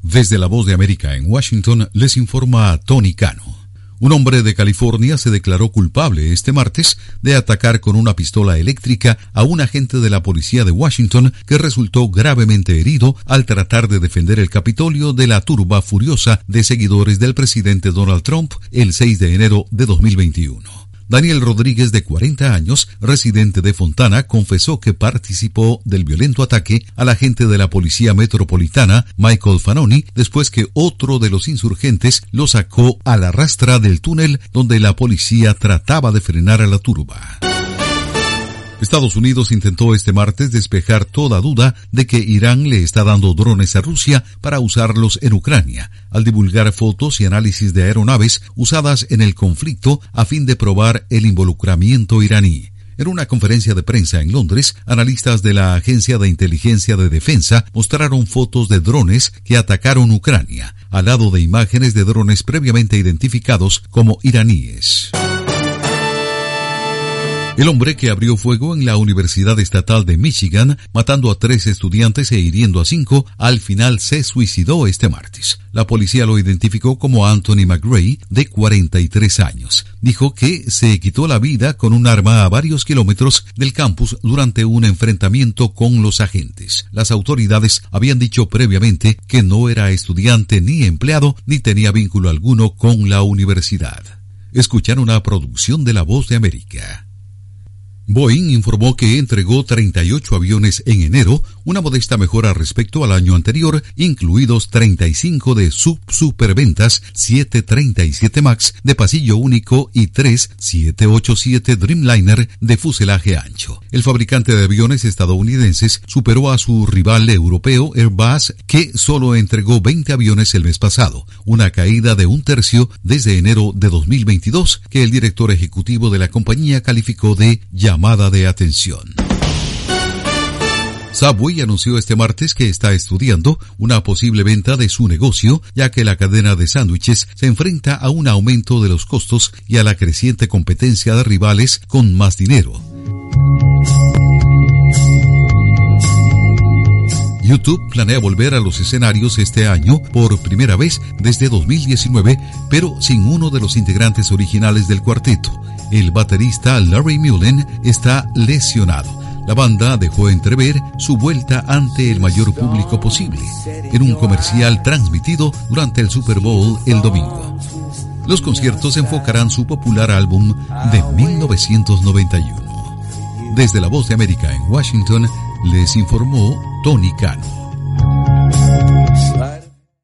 Desde La Voz de América en Washington les informa Tony Cano. Un hombre de California se declaró culpable este martes de atacar con una pistola eléctrica a un agente de la policía de Washington que resultó gravemente herido al tratar de defender el Capitolio de la turba furiosa de seguidores del presidente Donald Trump el 6 de enero de 2021. Daniel Rodríguez, de 40 años, residente de Fontana, confesó que participó del violento ataque al agente de la Policía Metropolitana, Michael Fanoni, después que otro de los insurgentes lo sacó a la rastra del túnel donde la policía trataba de frenar a la turba. Estados Unidos intentó este martes despejar toda duda de que Irán le está dando drones a Rusia para usarlos en Ucrania, al divulgar fotos y análisis de aeronaves usadas en el conflicto a fin de probar el involucramiento iraní. En una conferencia de prensa en Londres, analistas de la Agencia de Inteligencia de Defensa mostraron fotos de drones que atacaron Ucrania, al lado de imágenes de drones previamente identificados como iraníes. El hombre que abrió fuego en la Universidad Estatal de Michigan, matando a 3 estudiantes e hiriendo a 5, al final se suicidó este martes. La policía lo identificó como Anthony McRae, de 43 años. Dijo que se quitó la vida con un arma a varios kilómetros del campus durante un enfrentamiento con los agentes. Las autoridades habían dicho previamente que no era estudiante ni empleado ni tenía vínculo alguno con la universidad. Escuchan una producción de La Voz de América. Boeing informó que entregó 38 aviones en enero, una modesta mejora respecto al año anterior, incluidos 35 de superventas, 737 MAX de pasillo único y 3 787 Dreamliner de fuselaje ancho. El fabricante de aviones estadounidenses superó a su rival europeo Airbus, que solo entregó 20 aviones el mes pasado, una caída de 1/3 desde enero de 2022, que el director ejecutivo de la compañía calificó de llamada de atención. Subway anunció este martes que está estudiando una posible venta de su negocio, ya que la cadena de sándwiches se enfrenta a un aumento de los costos y a la creciente competencia de rivales con más dinero. YouTube planea volver a los escenarios este año por primera vez desde 2019, pero sin uno de los integrantes originales del cuarteto. El baterista Larry Mullen está lesionado. La banda dejó entrever su vuelta ante el mayor público posible en un comercial transmitido durante el Super Bowl el domingo. Los conciertos enfocarán su popular álbum de 1991. Desde La Voz de América en Washington, les informó Tony Cano.